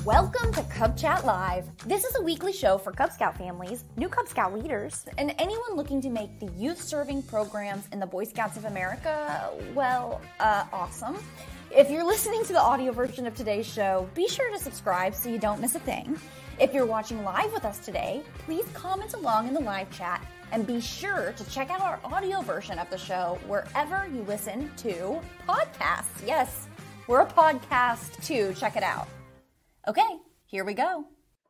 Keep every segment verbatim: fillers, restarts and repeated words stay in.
Welcome to Cub Chat Live. This is a weekly show for Cub Scout families, new Cub Scout leaders, and anyone looking to make the youth-serving programs in the Boy Scouts of America, well, uh, awesome. If you're listening to the audio version of today's show, be sure to subscribe so you don't miss a thing. If you're watching live with us today, please comment along in the live chat and be sure to check out our audio version of the show wherever you listen to podcasts. Yes, we're a podcast too. Check it out. Okay, here we go.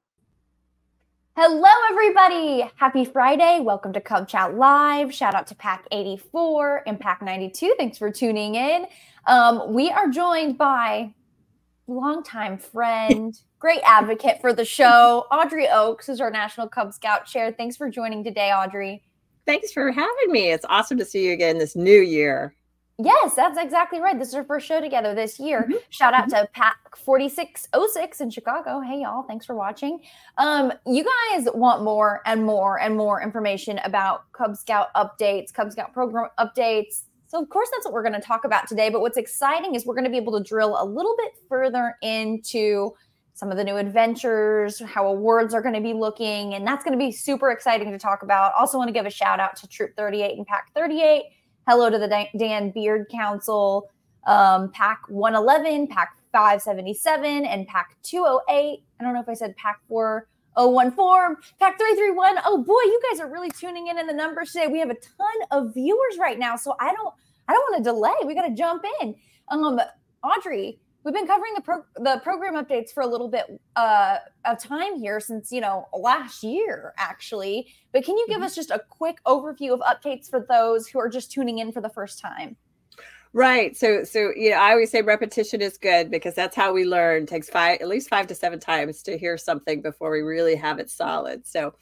Hello, everybody. Happy Friday. Welcome to Cub Chat Live. Shout out to Pack eighty-four and Pack ninety-two. Thanks for tuning in. Um, we are joined by longtime friend, great advocate for the show, Audrey Oaks, who's our National Cub Scout Chair. Thanks for joining today, Audrey. Thanks for having me. It's awesome to see you again this new year. Yes, that's exactly right. This is our first show together this year. Mm-hmm. Shout out mm-hmm. to Pack forty-six oh six in Chicago. Hey, y'all. Thanks for watching. Um, you guys want more and more and more information about Cub Scout updates, Cub Scout program updates. So, of course, that's what we're going to talk about today. But what's exciting is we're going to be able to drill a little bit further into some of the new adventures, how awards are going to be looking, and that's going to be super exciting to talk about. Also want to give a shout out to Troop thirty-eight and Pack thirty-eight. Hello to the Dan Beard Council, um, Pack one eleven, Pack five seventy-seven, and Pack two oh eight. I don't know if I said Pack four oh one four, Pack three thirty-one. Oh boy, you guys are really tuning in in the numbers today. We have a ton of viewers right now, so I don't, I don't want to delay. We got to jump in. Um, Audrey, we've been covering the pro- the program updates for a little bit uh, of time here since, you know, last year, actually. But can you give mm-hmm. us just a quick overview of updates for those who are just tuning in for the first time? Right. So, so you know, I always say repetition is good because that's how we learn. It takes five, at least five to seven times to hear something before we really have it solid. So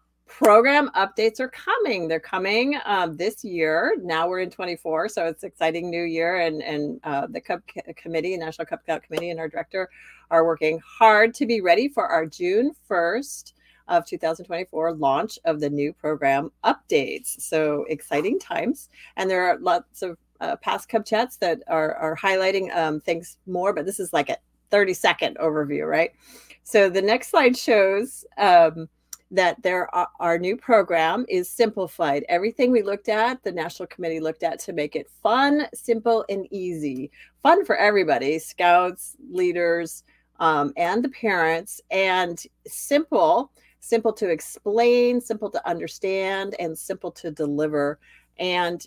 program updates are coming. They're coming um, this year. Now we're in twenty-four, so it's exciting new year. And and uh, the Cub Committee, National Cub Scout Committee, and our director are working hard to be ready for our June first of two thousand twenty-four launch of the new program updates. So exciting times, and there are lots of uh, past Cub Chats that are are highlighting um, things more. But this is like a thirty second overview, right? So the next slide shows. Um, that there are, our new program is simplified. Everything we looked at, the National Committee looked at to make it fun, simple, and easy. Fun for everybody, scouts, leaders, um, and the parents, and simple, simple to explain, simple to understand, and simple to deliver, and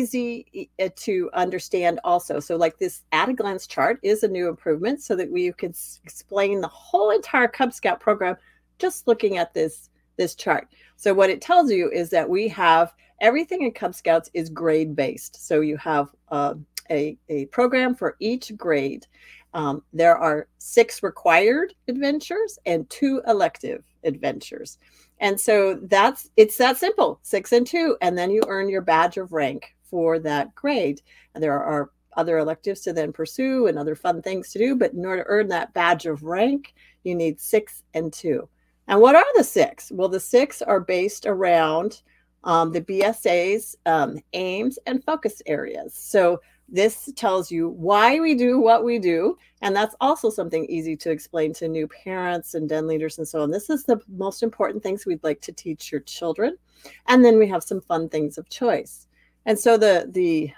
easy to understand also. So like this at-a-glance chart is a new improvement so that we can explain the whole entire Cub Scout program just looking at this, this chart. So what it tells you is that we have everything in Cub Scouts is grade based. So you have uh, a, a program for each grade. Um, there are six required adventures and two elective adventures. And so that's, it's that simple, six and two, and then you earn your badge of rank for that grade. And there are other electives to then pursue and other fun things to do. But in order to earn that badge of rank, you need six and two. And what are the six? Well, the six are based around um, the B S A's um, aims and focus areas. So this tells you why we do what we do. And that's also something easy to explain to new parents and den leaders and so on. This is the most important things we'd like to teach your children. And then we have some fun things of choice. And so the, the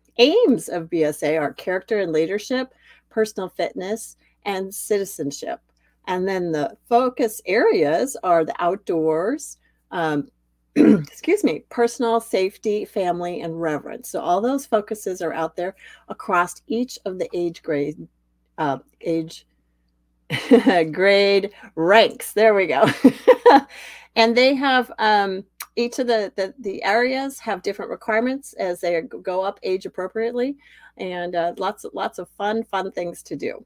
aims of B S A are character and leadership, personal fitness, and citizenship. And then the focus areas are the outdoors, um, excuse me, personal, safety, family, and reverence. So all those focuses are out there across each of the age grade, uh, age grade ranks. There we go. And they have um, each of the, the the areas have different requirements as they go up age appropriately, and uh, lots of lots of fun fun things to do.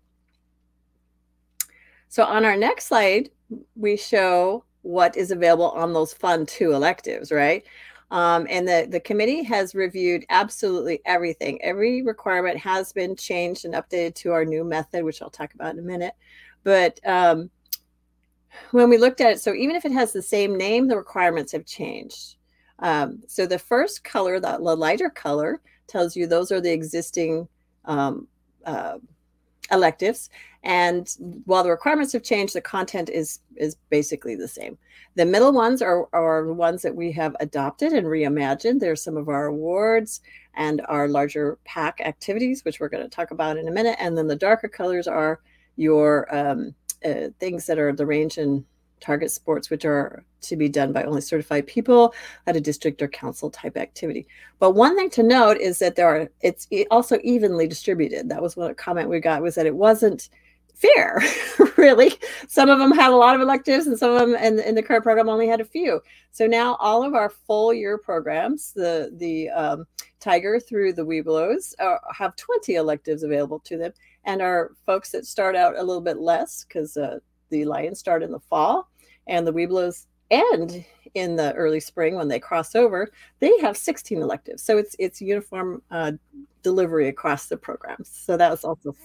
So on our next slide, we show what is available on those fun two electives, right? Um, and the, the committee has reviewed absolutely everything. Every requirement has been changed and updated to our new method, which I'll talk about in a minute. But um, when we looked at it, so even if it has the same name, the requirements have changed. Um, so the first color, the lighter color, tells you those are the existing um, uh, electives. And while the requirements have changed, the content is is basically the same. The middle ones are, are the ones that we have adopted and reimagined. There's some of our awards and our larger pack activities, which we're going to talk about in a minute. And then the darker colors are your um, uh, things that are the range and target sports, which are to be done by only certified people at a district or council type activity. But one thing to note is that there are, it's also evenly distributed. That was one comment we got, was that it wasn't fair, really. Some of them had a lot of electives and some of them in, in the current program only had a few. So now all of our full year programs, the, the um, Tiger through the Webelos, uh, have twenty electives available to them. And our folks that start out a little bit less, because uh, the Lions start in the fall and the Webelos end in the early spring when they cross over, they have sixteen electives. So it's it's uniform uh, delivery across the programs. So that was also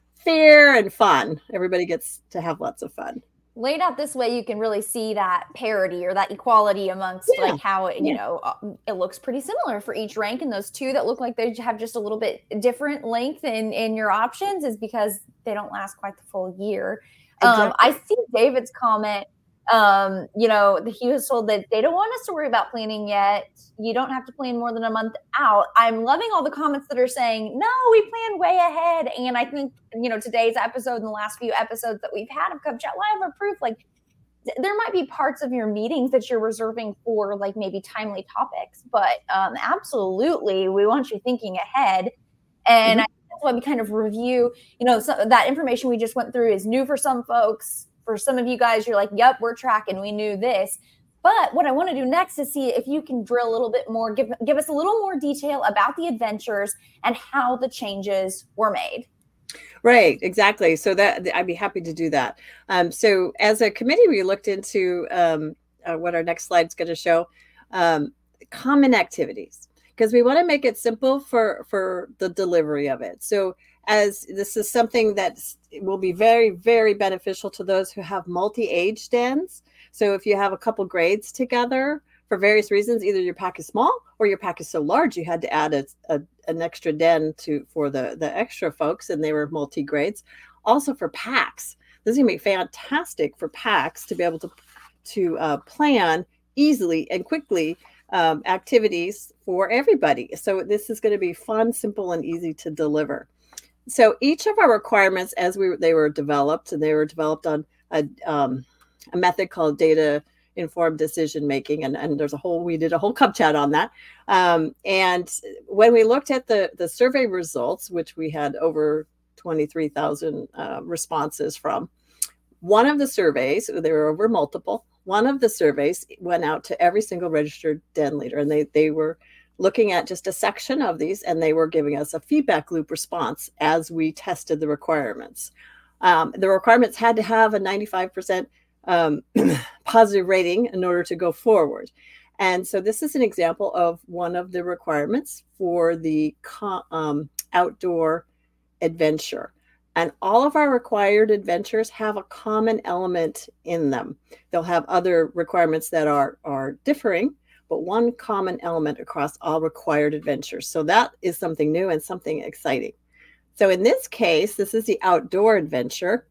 fair and fun. Everybody gets to have lots of fun. Laid out this way, you can really see that parity or that equality amongst yeah. like how it, you yeah. know, it looks pretty similar for each rank. And those two that look like they have just a little bit different length in, in your options is because they don't last quite the full year. Exactly. Um, I see David's comment. Um, you know, he was told that they don't want us to worry about planning yet. You don't have to plan more than a month out. I'm loving all the comments that are saying, no, we plan way ahead. And I think, you know, today's episode and the last few episodes that we've had of Cub Chat Live are proof, like, th- there might be parts of your meetings that you're reserving for, like, maybe timely topics. But um, absolutely, we want you thinking ahead. And mm-hmm. I that's why we kind of review, you know, so that information we just went through is new for some folks. For some of you guys, you're like, yep, we're tracking. We knew this. But what I want to do next is see if you can drill a little bit more, give, give us a little more detail about the adventures and how the changes were made. Right, exactly. So that I'd be happy to do that. Um, so as a committee, we looked into um, uh, what our next slide is going to show, um, common activities, because we want to make it simple for, for the delivery of it. So as this is something that will be very, very beneficial to those who have multi-age dens. So if you have a couple grades together for various reasons, either your pack is small or your pack is so large you had to add a, a, an extra den to for the, the extra folks, and they were multi-grades. Also for packs, this is going to be fantastic for packs to be able to, to uh, plan easily and quickly um, activities for everybody. So this is going to be fun, simple, and easy to deliver. So each of our requirements, as we they were developed, and they were developed on a, um, a method called data informed decision making, and, and there's a whole we did a whole Cub Chat on that. Um, and when we looked at the the survey results, which we had over twenty-three thousand uh, responses from, one of the surveys, there were over multiple. One of the surveys went out to every single registered den leader, and they they were looking at just a section of these, and they were giving us a feedback loop response as we tested the requirements. Um, the requirements had to have a ninety-five percent um, positive rating in order to go forward. And so this is an example of one of the requirements for the co- um, outdoor adventure. And all of our required adventures have a common element in them. They'll have other requirements that are, are differing, but one common element across all required adventures. So that is something new and something exciting. So in this case, this is the outdoor adventure.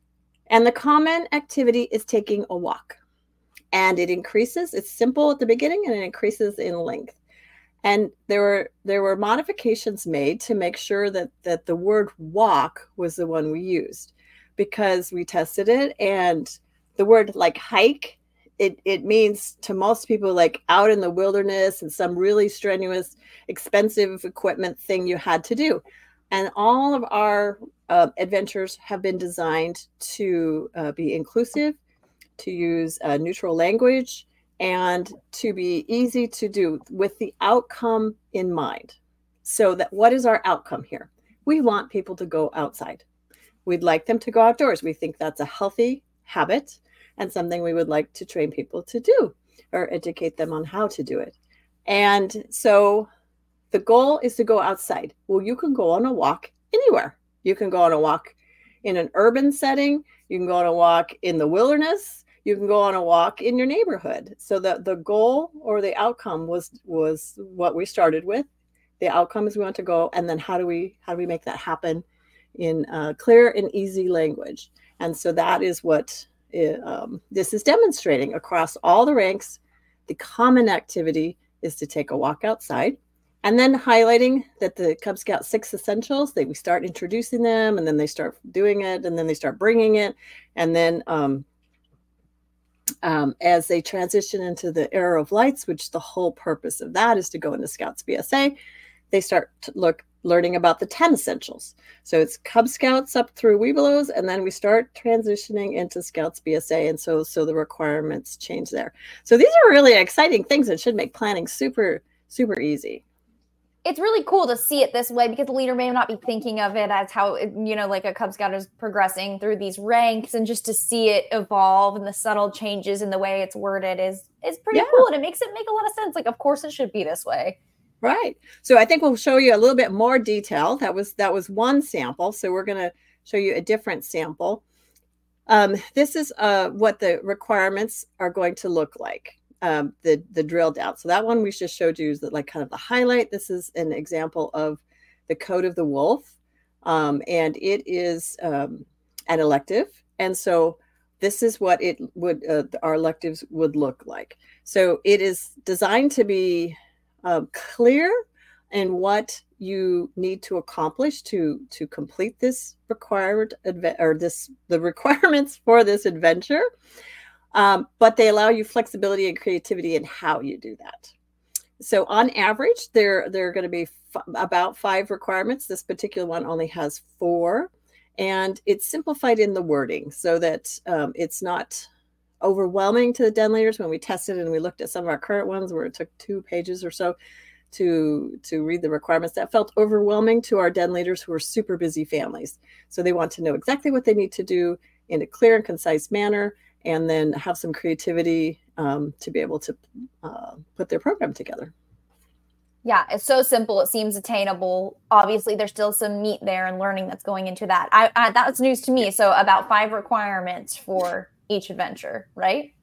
And the common activity is taking a walk. And it increases, it's simple at the beginning, and it increases in length. And there were there were modifications made to make sure that, that the word walk was the one we used, because we tested it, and the word like hike, It, it means to most people like out in the wilderness and some really strenuous, expensive equipment thing you had to do. And all of our uh, adventures have been designed to uh, be inclusive, to use uh, neutral language, and to be easy to do with the outcome in mind. So that what is our outcome here? We want people to go outside. We'd like them to go outdoors. We think that's a healthy habit and something we would like to train people to do or educate them on how to do it. And so the goal is to go outside. Well, you can go on a walk anywhere. You can go on a walk in an urban setting. You can go on a walk in the wilderness. You can go on a walk in your neighborhood. So that the goal or the outcome was was what we started with. The outcome is we want to go, and then how do we how do we make that happen in uh, clear and easy language. And so that is what it, um, this is demonstrating across all the ranks. The common activity is to take a walk outside, and then highlighting that the Cub Scout six essentials, they we start introducing them, and then they start doing it, and then they start bringing it. And then um, um, as they transition into the era of lights, which the whole purpose of that is to go into Scouts B S A, they start to look learning about the ten essentials. So it's Cub Scouts up through Webelos, and then we start transitioning into Scouts B S A. And so, so the requirements change there. So these are really exciting things that should make planning super, super easy. It's really cool to see it this way, because the leader may not be thinking of it as how, you know, like a Cub Scout is progressing through these ranks, and just to see it evolve and the subtle changes in the way it's worded is, is pretty yeah. cool. And it makes it make a lot of sense. Like, of course it should be this way. Right. So I think we'll show you a little bit more detail. That was that was one sample. So we're going to show you a different sample. Um, this is uh, what the requirements are going to look like, um, the, the drill down. So that one we just showed you is that, like, kind of the highlight. This is an example of the Code of the Wolf. Um, and it is um, an elective. And so this is what it would, uh, our electives would look like. So it is designed to be Uh, clear in what you need to accomplish to to complete this required adve- or this the requirements for this adventure, um, but they allow you flexibility and creativity in how you do that. So on average, there there are going to be f- about five requirements. This particular one only has four, and it's simplified in the wording so that um, it's not overwhelming to the den leaders. When we tested and we looked at some of our current ones where it took two pages or so to to read the requirements, that felt overwhelming to our den leaders who are super busy families. So they want to know exactly what they need to do in a clear and concise manner, and then have some creativity um, to be able to uh, put their program together. Yeah, it's so simple. It seems attainable. Obviously, there's still some meat there and learning that's going into that. I, I that's news to me. So about five requirements for each adventure, right?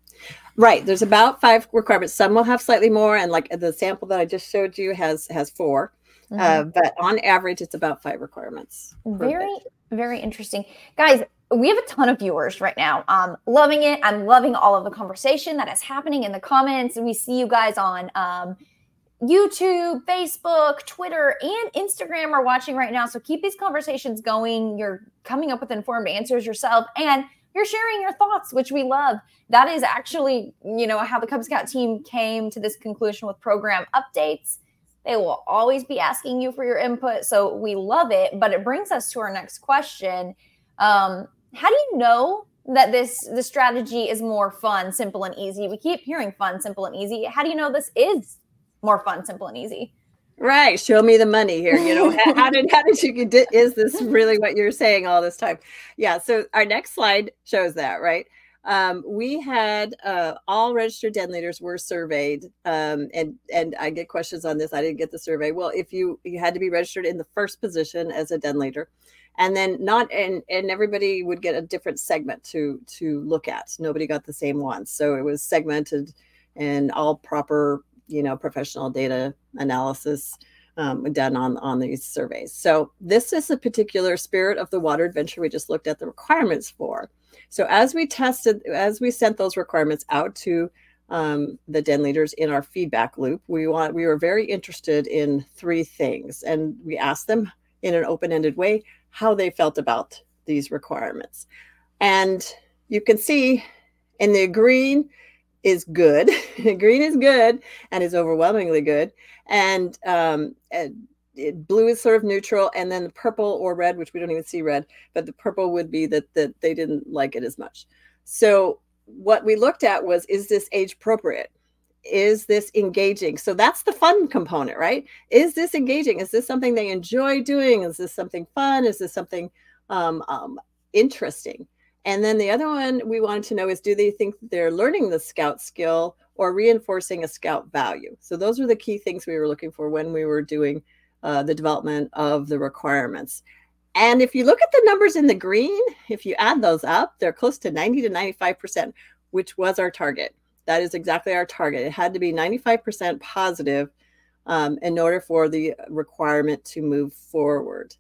Right. There's about five requirements. Some will have slightly more, and like the sample that I just showed you has has four. Mm-hmm. Uh, but on average, it's about five requirements. Very, very interesting, guys. We have a ton of viewers right now. Um, loving it. I'm loving all of the conversation that is happening in the comments. We see you guys on um, YouTube, Facebook, Twitter, and Instagram are watching right now. So keep these conversations going. You're coming up with informed answers yourself, and you're sharing your thoughts, which we love. That is actually, you know, how the Cub Scout team came to this conclusion with program updates. They will always be asking you for your input, so we love it. But it brings us to our next question. Um, how do you know that this the strategy is more fun, simple, and easy? We keep hearing fun, simple, and easy. How do you know this is more fun, simple, and easy? Right. Show me the money here. You know, how, how did how did you get, is this really what you're saying all this time? Yeah. So our next slide shows that, right? Um, we had uh, all registered den leaders were surveyed, um, and and I get questions on this. I didn't get the survey. Well, if you you had to be registered in the first position as a den leader, and then not and and everybody would get a different segment to to look at. Nobody got the same one, so it was segmented and all proper, you know, professional data analysis um, done on, on these surveys. So this is a particular Spirit of the Water adventure we just looked at the requirements for. So as we tested, as we sent those requirements out to um, the den leaders in our feedback loop, we want we were very interested in three things. And we asked them in an open-ended way how they felt about these requirements. And you can see in the green, is good. Green is good and is overwhelmingly good. And, um, and it, blue is sort of neutral. And then the purple or red, which we don't even see red, but the purple would be that, that they didn't like it as much. So what we looked at was, is this age appropriate? Is this engaging? So that's the fun component, right? Is this engaging? Is this something they enjoy doing? Is this something fun? Is this something um, um, interesting? And then the other one we wanted to know is, do they think they're learning the Scout skill or reinforcing a Scout value? So those were the key things we were looking for when we were doing uh, the development of the requirements. And if you look at the numbers in the green, if you add those up, they're close to ninety to ninety-five percent, which was our target. That is exactly our target. It had to be ninety-five percent positive um, in order for the requirement to move forward.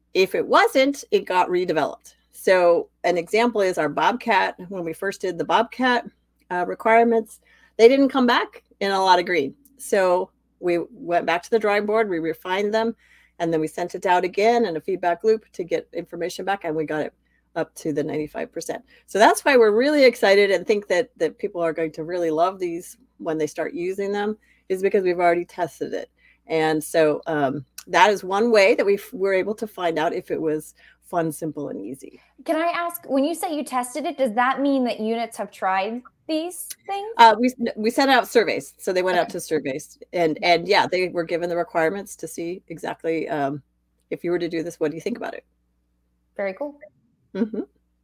If it wasn't, it got redeveloped. So an example is our Bobcat. When we first did the Bobcat uh, requirements, they didn't come back in a lot of green. So we went back to the drawing board, we refined them, and then we sent it out again in a feedback loop to get information back, and we got it up to the ninety-five percent. So that's why we're really excited and think that that people are going to really love these when they start using them, is because we've already tested it. And so um, that is one way that we were able to find out if it was fun, simple, and easy. Can I ask, when you say you tested it, does that mean that units have tried these things? Uh, we we sent out surveys, so they went Okay. out to surveys, and and yeah, they were given the requirements to see exactly um, if you were to do this, what do you think about it? Very cool. Mm-hmm.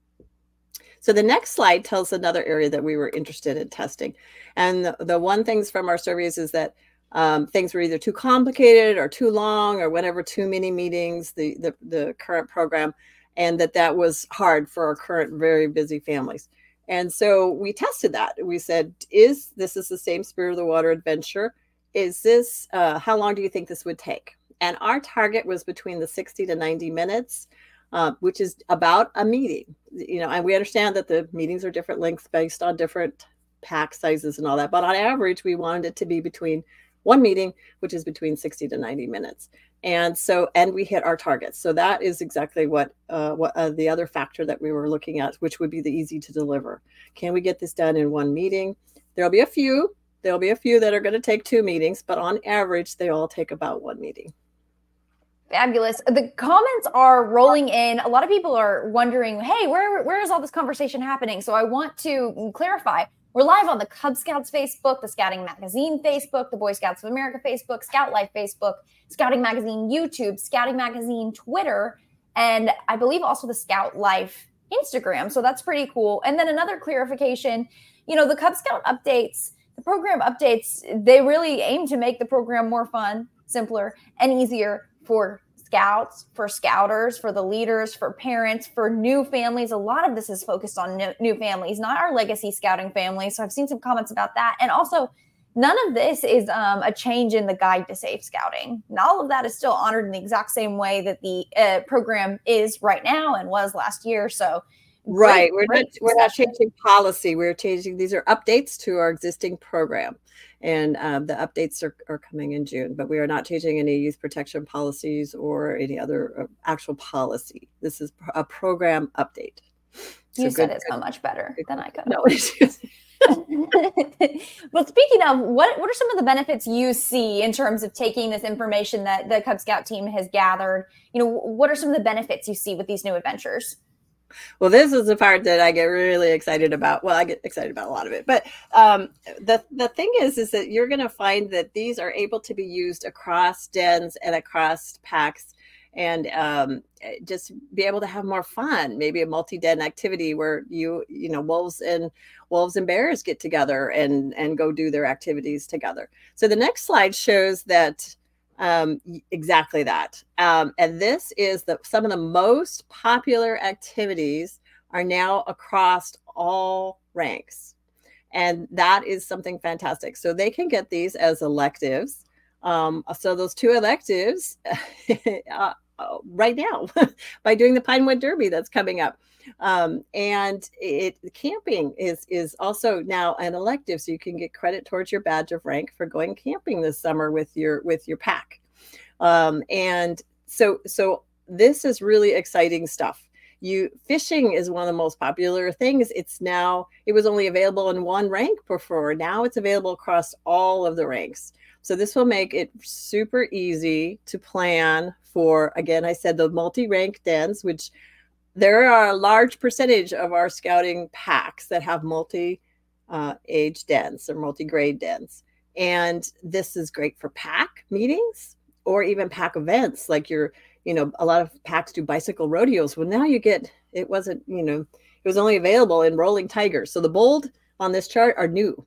So the next slide tells another area that we were interested in testing, and the, the one things from our surveys is that um, things were either too complicated or too long or whatever, too many meetings, the the, the current program, and that that was hard for our current very busy families. And so we tested that. We said, is this is the same Spirit of the Water adventure? Is this, uh, how long do you think this would take? And our target was between the sixty to ninety minutes, uh, which is about a meeting. You know, and we understand that the meetings are different lengths based on different pack sizes and all that. But on average, we wanted it to be between one meeting, which is between sixty to ninety minutes. And so, and we hit our targets. So that is exactly what, uh, what uh, the other factor that we were looking at, which would be the easy to deliver. Can we get this done in one meeting? There'll be a few, there'll be a few that are going to take two meetings, but on average, they all take about one meeting. Fabulous. The comments are rolling in. A lot of people are wondering, hey, where, where is all this conversation happening? So I want to clarify. We're live on the Cub Scouts Facebook, the Scouting Magazine Facebook, the Boy Scouts of America Facebook, Scout Life Facebook, Scouting Magazine YouTube, Scouting Magazine Twitter, and I believe also the Scout Life Instagram. So that's pretty cool. And then another clarification, you know, the Cub Scout updates, the program updates, they really aim to make the program more fun, simpler, and easier for scouts, for scouters, for the leaders, for parents, for new families. A lot of this is focused on new families, not our legacy scouting families. So I've seen some comments about that. And also, none of this is um, a change in the guide to safe scouting. And all of that is still honored in the exact same way that the uh, program is right now and was last year. So right, great, we're great not we're not changing policy. We're changing. These are updates to our existing program. And um, the updates are, are coming in June, but we are not changing any youth protection policies or any other uh, actual policy. This is a program update. So you said good, it so much better good. than I could. No. Well, speaking of, what, what are some of the benefits you see in terms of taking this information that the Cub Scout team has gathered? You know, what are some of the benefits you see with these new adventures? Well, this is the part that I get really excited about. Well, I get excited about a lot of it, but um, the the thing is, is that you're going to find that these are able to be used across dens and across packs, and um, just be able to have more fun. Maybe a multi-den activity where you you know wolves and wolves and bears get together and and go do their activities together. So the next slide shows that. Um, exactly that. Um, and this is the some of the most popular activities are now across all ranks. And that is something fantastic. So they can get these as electives. Um, so those two electives uh, right now by doing the Pinewood Derby that's coming up. Um, and it camping is is also now an elective, so you can get credit towards your badge of rank for going camping this summer with your with your pack. Um, and so so this is really exciting stuff. You fishing is one of the most popular things. It's now it was only available in one rank before. Now it's available across all of the ranks. So this will make it super easy to plan for, again, I said the multi-rank dens, which there are a large percentage of our scouting packs that have multi uh, age dens or multi-grade dens. And this is great for pack meetings or even pack events. Like you're, you know, a lot of packs do bicycle rodeos. Well, now you get, it wasn't, you know, it was only available in Rolling Tigers. So the bold on this chart are new.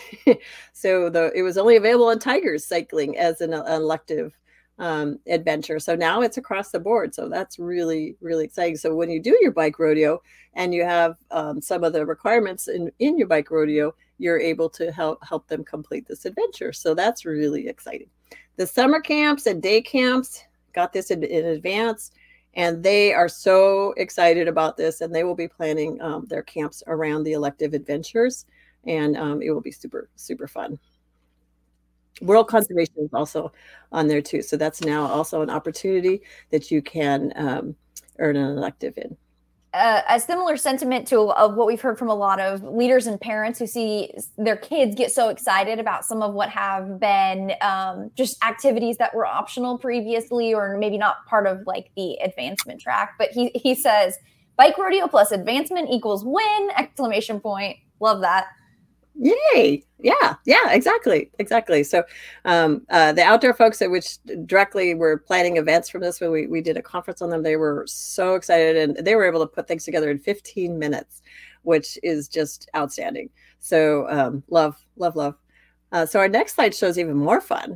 So the it was only available in Tigers cycling as an, an elective um, adventure. So now it's across the board. So that's really, really exciting. So when you do your bike rodeo and you have um, some of the requirements in, in your bike rodeo, you're able to help help them complete this adventure. So that's really exciting. The summer camps and day camps got this in, in advance. And they are so excited about this, and they will be planning um, their camps around the elective adventures, and um, it will be super, super fun. World Conservation is also on there too. So that's now also an opportunity that you can um, earn an elective in. Uh, a similar sentiment to of what we've heard from a lot of leaders and parents who see their kids get so excited about some of what have been um, just activities that were optional previously, or maybe not part of like the advancement track. But he he says, bike rodeo plus advancement equals win! Exclamation point. Love that. Yay. Yeah, yeah, exactly. Exactly. So um, uh, the outdoor folks at which directly were planning events from this, when we, we did a conference on them, they were so excited, and they were able to put things together in fifteen minutes, which is just outstanding. So um, love, love, love. Uh, so our next slide shows even more fun.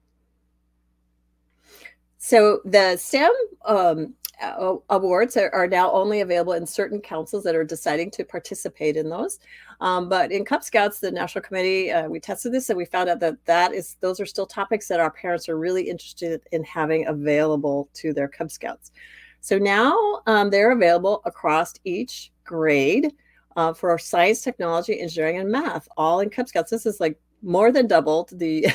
So the STEM um, awards are, are now only available in certain councils that are deciding to participate in those. Um, but in Cub Scouts, the National Committee, uh, we tested this and we found out that that is those are still topics that our parents are really interested in having available to their Cub Scouts. So now um, they're available across each grade uh, for our science, technology, engineering, and math, all in Cub Scouts. This is like more than doubled the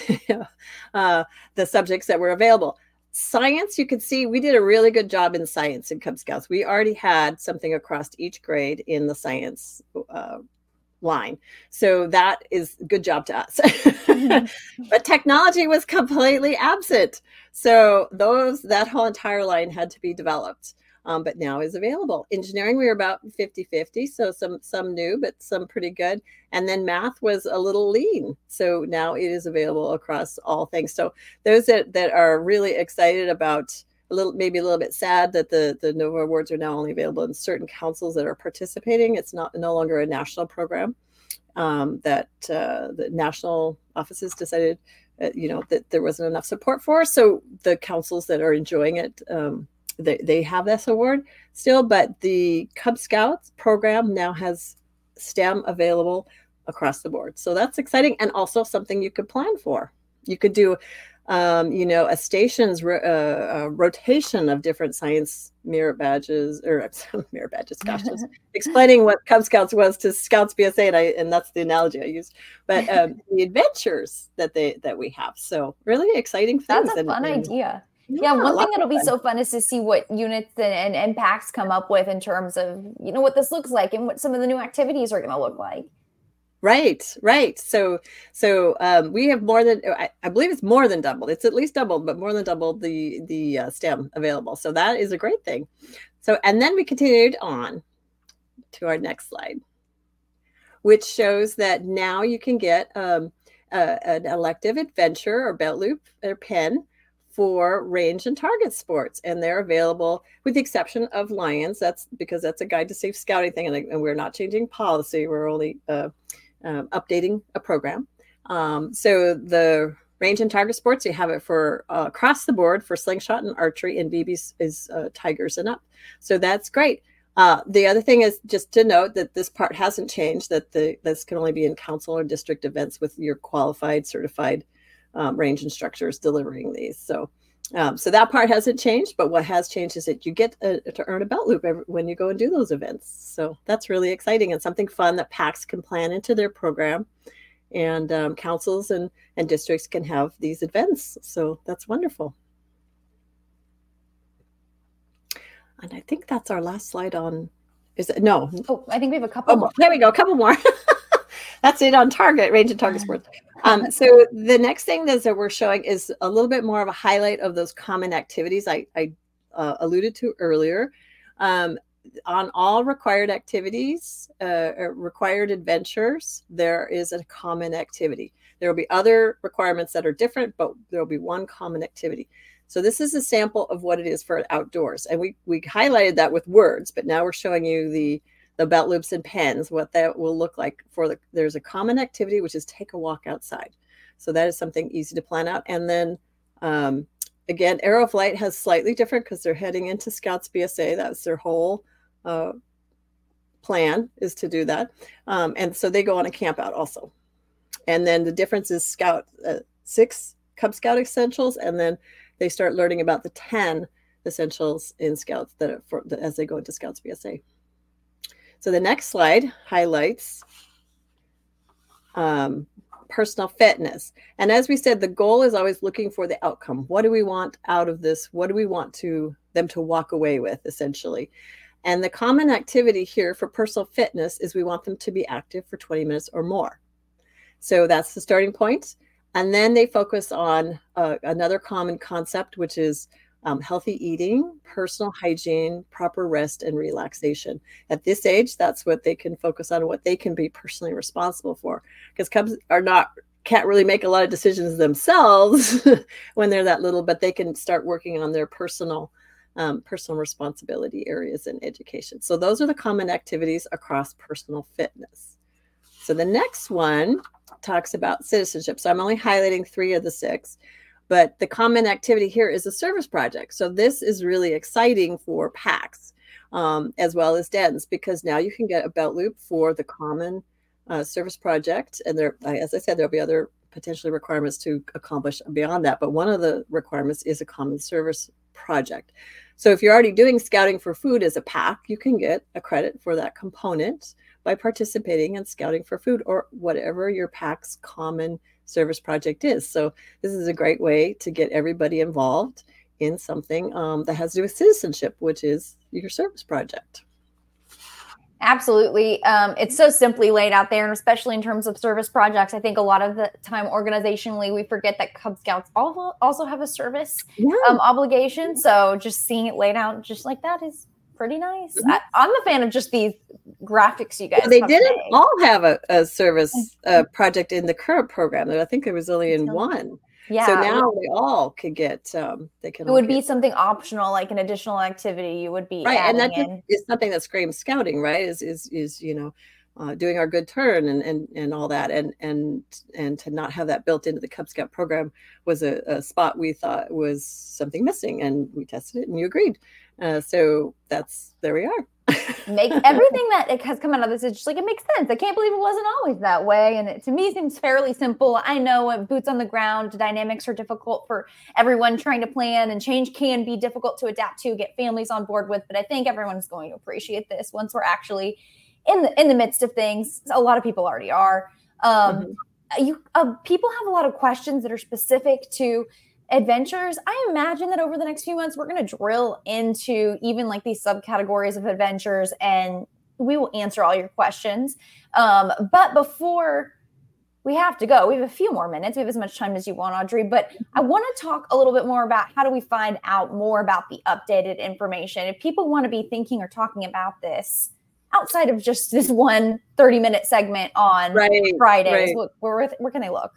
uh, the subjects that were available. Science, you can see we did a really good job in science in Cub Scouts. We already had something across each grade in the science uh, line. So that is a good job to us. Mm-hmm. But technology was completely absent. So those that whole entire line had to be developed. Um, but now is available. Engineering, we were about fifty fifty, so some some new, but some pretty good. And then math was a little lean. So now it is available across all things. So those that, that are really excited about, a little, maybe a little bit sad that the, the NOVA Awards are now only available in certain councils that are participating. It's not no longer a national program um, that uh, the national offices decided, uh, you know, that there wasn't enough support for. So the councils that are enjoying it, um, They, they have this award still, but the Cub Scouts program now has STEM available across the board. So that's exciting, and also something you could plan for. You could do, um, you know, a station's ro uh, a rotation of different science merit badges, or merit badges, gosh, just explaining what Cub Scouts was to Scouts B S A, and, I, and that's the analogy I used. But um, the adventures that they that we have, so really exciting things. That's a and, fun and, idea. Yeah, yeah, one thing that'll be so fun is to see what units and, and, and packs come up with in terms of, you know, what this looks like and what some of the new activities are going to look like. Right, right. So, so um, we have more than, I, I believe it's more than doubled. It's at least doubled, but more than doubled the the uh, STEM available. So that is a great thing. So, and then we continued on to our next slide, which shows that now you can get um, a, an elective adventure or belt loop or pen for range and target sports, and they're available with the exception of Lions. That's because that's a guide to safe scouting thing, and, and we're not changing policy. We're only uh, um, updating a program. Um, so the range and target sports, you have it for uh, across the board for slingshot and archery, and B Bs is uh, tigers and up. So that's great. Uh, the other thing is just to note that this part hasn't changed, that the this can only be in council or district events with your qualified, certified Um, range instructors delivering these. So um, so that part hasn't changed, but what has changed is that you get a, to earn a belt loop every, when you go and do those events. So that's really exciting and something fun that PACs can plan into their program, and um, councils and, and districts can have these events. So that's wonderful. And I think that's our last slide on, is it? No. Oh, I think we have a couple oh, more. There we go, a couple more. That's it on target, range and target sports. Um, so the next thing that, that we're showing is a little bit more of a highlight of those common activities I, I uh, alluded to earlier. Um, on all required activities, uh, required adventures, there is a common activity. There will be other requirements that are different, but there will be one common activity. So this is a sample of what it is for outdoors. And we, we highlighted that with words, but now we're showing you the the belt loops and pens, what that will look like for the, there's a common activity, which is take a walk outside. So that is something easy to plan out. And then um, again, Aeroflight has slightly different because they're heading into Scouts B S A. That's their whole uh, plan, is to do that. Um, and so they go on a camp out also. And then the difference is Scout uh, six Cub Scout essentials. And then they start learning about the ten essentials in Scouts that are for, as they go into Scouts B S A. So the next slide highlights um, personal fitness. And as we said, the goal is always looking for the outcome. What do we want out of this? What do we want to them to walk away with, essentially? And the common activity here for personal fitness is we want them to be active for twenty minutes or more. So that's the starting point. And then they focus on uh, another common concept, which is um, healthy eating, personal hygiene, proper rest, and relaxation. At this age, that's what they can focus on, what they can be personally responsible for. Because cubs are not, can't really make a lot of decisions themselves when they're that little, but they can start working on their personal Um, personal responsibility areas in education. So those are the common activities across personal fitness. So the next one talks about citizenship. So I'm only highlighting three of the six, but the common activity here is a service project. So this is really exciting for PACs um, as well as D E Ns, because now you can get a belt loop for the common uh, service project. And there, as I said, there'll be other potentially requirements to accomplish beyond that. But one of the requirements is a common service project. So if you're already doing scouting for food as a PAC, you can get a credit for that component by participating in scouting for food or whatever your PAC's common service project is. So this is a great way to get everybody involved in something um, that has to do with citizenship, which is your service project. Absolutely. Um, it's so simply laid out there, and especially in terms of service projects, I think a lot of the time organizationally, we forget that Cub Scouts also have a service yeah. um, obligation. So just seeing it laid out just like that is pretty nice. Mm-hmm. I, I'm a fan of just these graphics you guys well, they didn't made. all have a, a service uh, project in the current program. I think there was only in one. Yeah. So now they all could get, um, they can. It would be something optional, like an additional activity you would be right. And that in. is something that screams scouting, right? Is, is, is, you know, uh, doing our good turn and, and, and all that. And, and, and to not have that built into the Cub Scout program was a, a spot we thought was something missing, and we tested it and you agreed. Uh, so that's, there we are. Make everything that it has come out of this is just like, it makes sense. I can't believe it wasn't always that way. And it to me seems fairly simple. I know boots on the ground, dynamics are difficult for everyone trying to plan, and change can be difficult to adapt to, get families on board with. But I think everyone's going to appreciate this once we're actually in the in the midst of things. A lot of people already are. Um, mm-hmm. You uh, people have a lot of questions that are specific to adventures. I imagine that over the next few months, we're going to drill into even like these subcategories of adventures, and we will answer all your questions. Um, but before we have to go, we have a few more minutes. We have as much time as you want, Audrey, but I want to talk a little bit more about how do we find out more about the updated information. If people want to be thinking or talking about this outside of just this one thirty minute segment on right, Fridays, right. Where, where can they look?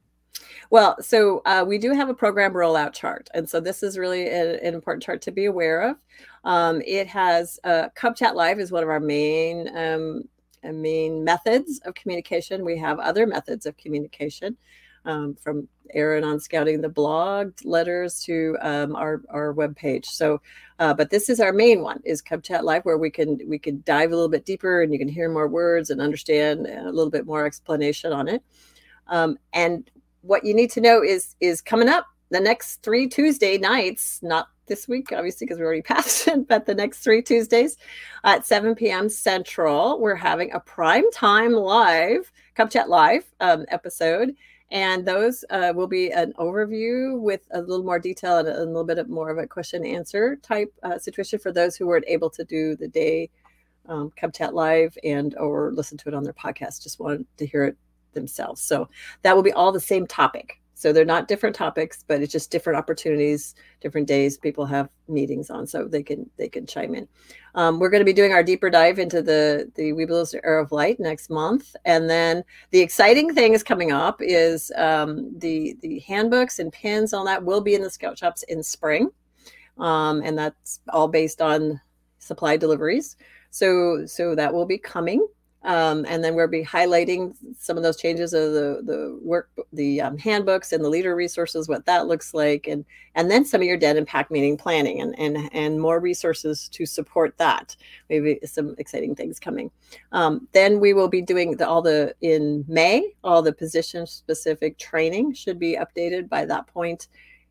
Well, so uh, we do have a program rollout chart. And so this is really a, an important chart to be aware of. Um, it has uh, Cub Chat Live is one of our main, um, main methods of communication. We have other methods of communication um, from Aaron on Scouting the blog, letters to um, our, our webpage. So, uh, but this is our main one, is Cub Chat Live, where we can, we can dive a little bit deeper and you can hear more words and understand a little bit more explanation on it. Um, and what you need to know is is coming up the next three Tuesday nights, not this week, obviously, because we already passed it, but the next three Tuesdays at seven p.m. Central, we're having a prime time live, Cub Chat Live um, episode. And those uh, will be an overview with a little more detail and a, a little bit more of a question and answer type uh, situation for those who weren't able to do the day um, Cub Chat Live and or listen to it on their podcast, just wanted to hear it themselves. So that will be all the same topic. So they're not different topics, but it's just different opportunities, different days people have meetings on, so they can they can chime in. Um, we're going to be doing our deeper dive into the the Webelos Era of Light next month, and then the exciting thing is coming up is um, the the handbooks and pins on that will be in the Scout shops in spring, um, and that's all based on supply deliveries. So so that will be coming. Um, and then we'll be highlighting some of those changes of the the work, the um, handbooks and the leader resources, what that looks like, and and then some of your D E N and PAC meeting planning and and and more resources to support that. Maybe some exciting things coming. Um, then we will be doing the, all the in May, all the position specific training should be updated by that point.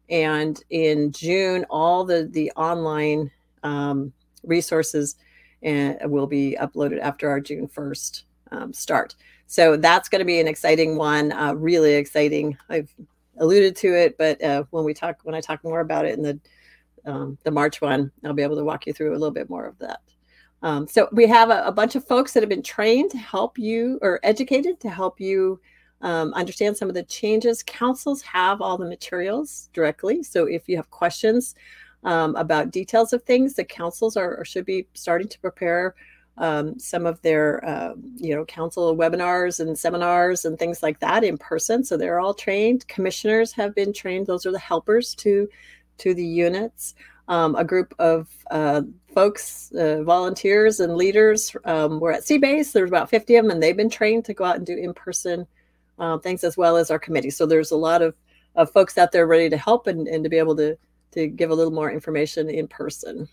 And in June, all the, the online um, resources uh, will be uploaded after our June first um, start. So that's going to be an exciting one, uh, really exciting. I've alluded to it, but uh, when we talk, when I talk more about it in the um, the March one, I'll be able to walk you through a little bit more of that. Um, so we have a, a bunch of folks that have been trained to help you, or educated to help you um, understand some of the changes. Councils have all the materials directly. So if you have questions um, about details of things, the councils are or should be starting to prepare um, some of their, uh, you know, council webinars and seminars and things like that in person. So they're all trained. Commissioners have been trained. Those are the helpers to, to the units. Um, a group of uh, folks, uh, volunteers and leaders um, were at C-Base. There's about fifty of them, and they've been trained to go out and do in-person uh, things, as well as our committee. So there's a lot of, of folks out there ready to help and, and to be able to, to give a little more information in person.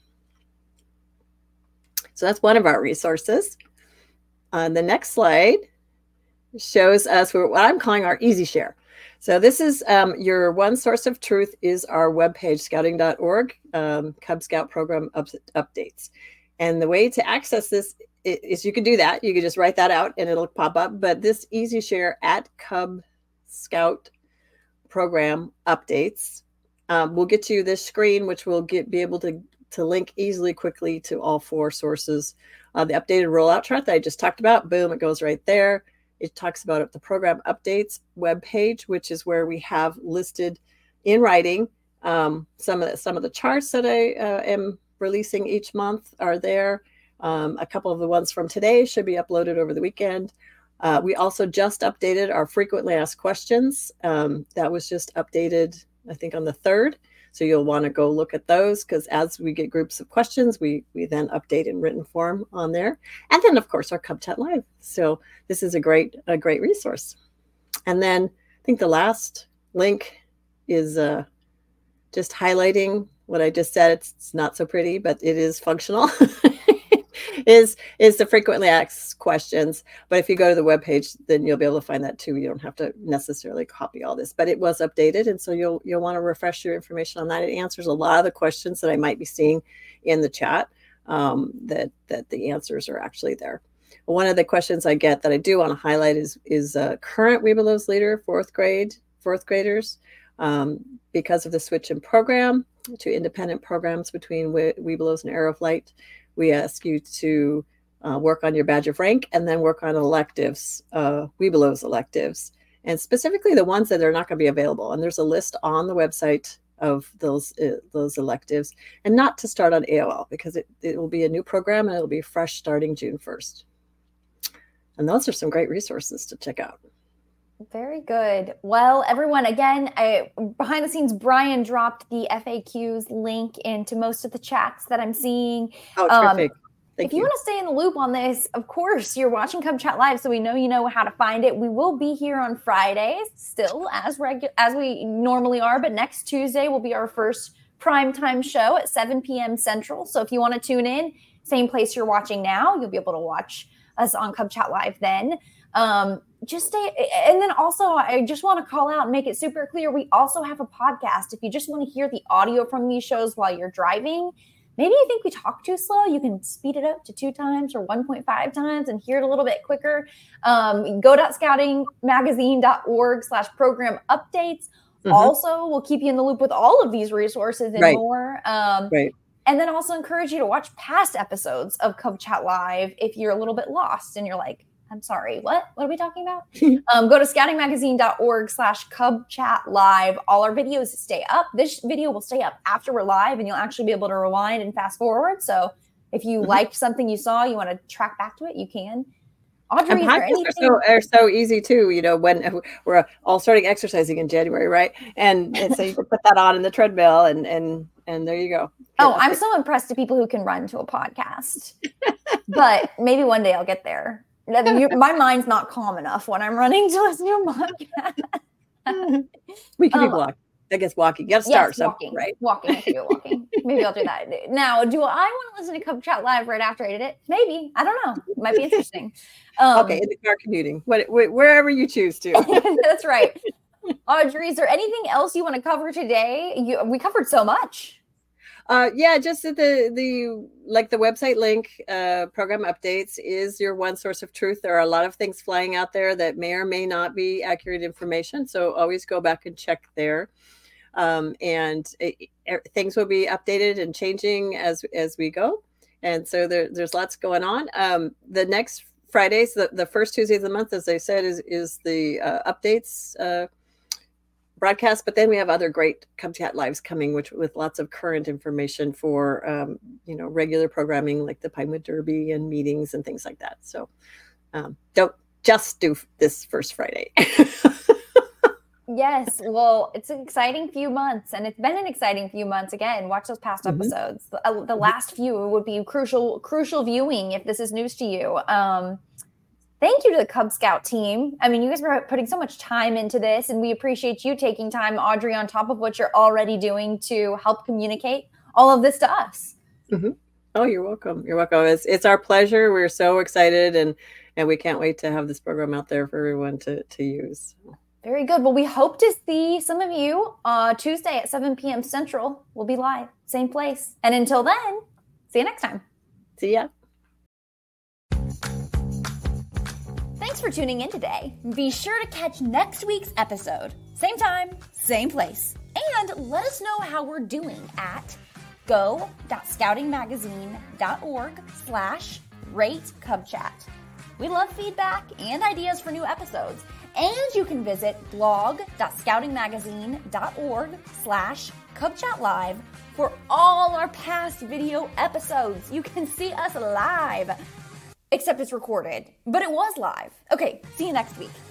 So that's one of our resources. Uh, the next slide shows us what I'm calling our Easy Share. So this is um, your one source of truth is our webpage, scouting dot org, um, Cub Scout program up, updates. And the way to access this is you can do that. You can just write that out and it'll pop up. But this Easy Share at Cub Scout program updates um, will get you this screen, which will get be able to, to link easily, quickly to all four sources. Uh, the updated rollout chart that I just talked about, boom, it goes right there. It talks about the program updates webpage, which is where we have listed in writing um, some of the, some of the charts that I uh, am releasing each month are there. Um, a couple of the ones from today should be uploaded over the weekend. Uh, we also just updated our frequently asked questions. Um, that was just updated, I think, on the third. So you'll want to go look at those, because as we get groups of questions, we we then update in written form on there. And then, of course, our Cub Chat Live. So this is a great a great resource. And then I think the last link is uh, just highlighting what I just said. It's, it's not so pretty, but it is functional. is is the frequently asked questions. But if you go to the webpage, then you'll be able to find that too. You don't have to necessarily copy all this, but it was updated, and so you'll you'll want to refresh your information on that. It answers a lot of the questions that I might be seeing in the chat. Um, that that the answers are actually there. One of the questions I get that I do want to highlight is is uh, current We Belows leader, fourth grade, fourth graders, um, because of the switch in program to independent programs between We, We Belows and Aeroflight. We ask you to uh, work on your badge of rank and then work on electives, uh, We Belows electives, and specifically the ones that are not going to be available. And there's a list on the website of those uh, those electives, and not to start on A O L, because it, it will be a new program and it'll be fresh starting June first. And those are some great resources to check out. Very good. Well, everyone, again, I, behind the scenes, Brian dropped the F A Qs link into most of the chats that I'm seeing. Oh, terrific. Um, Thank if you, you want to stay in the loop on this, of course, you're watching Cub Chat Live, so we know you know how to find it. We will be here on Fridays still as regu- as we normally are, but next Tuesday will be our first primetime show at seven p.m. Central. So if you want to tune in, same place you're watching now, you'll be able to watch us on Cub Chat Live then. Um, just stay. And then also, I just want to call out and make it super clear. We also have a podcast. If you just want to hear the audio from these shows while you're driving, maybe you think we talk too slow, you can speed it up to two times or one point five times and hear it a little bit quicker. Um, go to scouting magazine dot org slash program updates. Mm-hmm. Also, we'll keep you in the loop with all of these resources and right. more. Um, right. And then also encourage you to watch past episodes of Cub Chat Live if you're a little bit lost and you're like, I'm sorry, what? What are we talking about? um, go to scouting magazine dot org slash Cub Chat Live. All our videos stay up. This video will stay up after we're live, and you'll actually be able to rewind and fast forward. So if you mm-hmm. liked something you saw, you want to track back to it, you can. Audrey, and podcasts are so, are so easy too. You know, when we're all starting exercising in January, right? And, and so you can put that on in the treadmill, and and and there you go. Oh, I'm so impressed with people who can run to a podcast. But maybe one day I'll get there. My mind's not calm enough when I'm running to listen to a podcast. We can um, be walking. I guess walking. You got to start. Yes, walking, so, right? Walking. I can go walking. Maybe I'll do that. Now, do I want to listen to Cub Chat Live right after I did it? Maybe. I don't know. It might be interesting. Um, okay, in the car commuting, what, wherever you choose to. That's right. Audrey, is there anything else you want to cover today? You, we covered so much. Uh, yeah, just the the like the website link, uh, program updates is your one source of truth. There are a lot of things flying out there that may or may not be accurate information, so always go back and check there. Um, and it, it, things will be updated and changing as as we go, and so there, there's lots going on. Um, the next Fridays, the, the first Tuesday of the month, as I said, is is the uh, updates. Uh, broadcast, but then we have other great Cub Chat Lives coming, which with lots of current information for um, you know, regular programming like the Pinewood Derby and meetings and things like that. So um, don't just do this first Friday. Yes, well, it's an exciting few months, and it's been an exciting few months. Again, watch those past mm-hmm. episodes. The, uh, the last few would be crucial, crucial viewing if this is news to you. Um, Thank you to the Cub Scout team. I mean, you guys were putting so much time into this, and we appreciate you taking time, Audrey, on top of what you're already doing to help communicate all of this to us. Mm-hmm. Oh, you're welcome. You're welcome. It's it's our pleasure. We're so excited, and and we can't wait to have this program out there for everyone to, to use. Very good. Well, we hope to see some of you uh, Tuesday at seven p.m. Central. We'll be live, same place. And until then, see you next time. See ya. Thanks for tuning in today. Be sure to catch next week's episode. Same time, same place. And let us know how we're doing at go.scoutingmagazine.org slash rate cubchat. We love feedback and ideas for new episodes. And you can visit blog.scoutingmagazine.org slash cubchatlive for all our past video episodes. You can see us live. Except it's recorded, but it was live. Okay, see you next week.